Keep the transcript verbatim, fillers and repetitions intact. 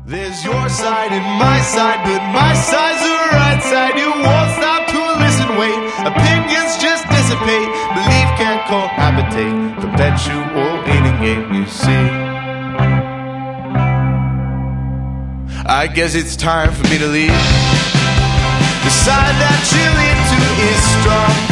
There's your side and my side, but my side's the right side. You won't stop to listen, wait. Opinions just dissipate. Belief can't cohabitate. Perpetual waiting game, you see. I guess it's time for me to leave. The side that you're into is strong.